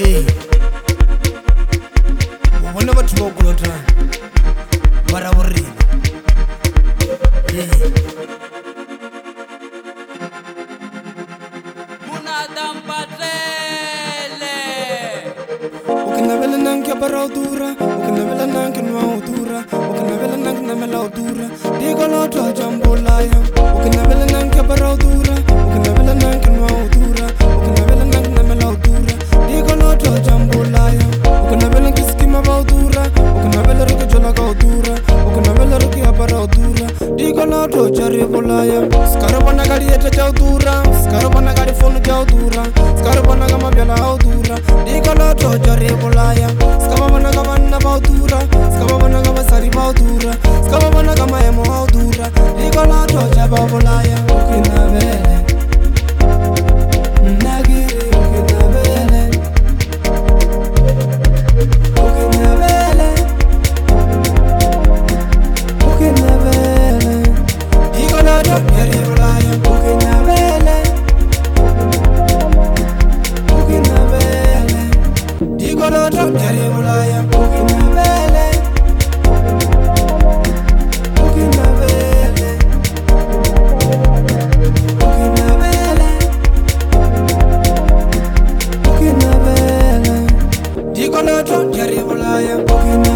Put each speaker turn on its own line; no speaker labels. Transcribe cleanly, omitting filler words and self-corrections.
Hey, wona batho ba kolota bara borena. Hey, ukinabela nanke bara udura, ukinabela nanke nwa udura, ukinabela nanke namela udura, digoloto jambulaya. Ukinabela nanke bara udura, ukinabela nanke nwa udura, ukinabela nanke namela udura, digoloto jambulaya. Ukinabela kiskima ba udura, ukinabela ruke jola ka udura, ukinabela ruke abara udura, digoloto jaribulaya. Skarabana gali yete ja udura, skarabana gali phone ja udura, skarabana ga mabela udura, digoloto jaribulaya. Skababana ga banna ba udura, skababana ga basari ba udura, skababana ga maemo udura, digoloto jababulaya. Ukinabele nagiri, ukinabele ukinabele ukinabele, digoloto jaribulaya. Ukinabele ukinabele, digoloto jaribulaya. Ukinabele ukinabele ukinabele ukinabele, digoloto jaribulaya.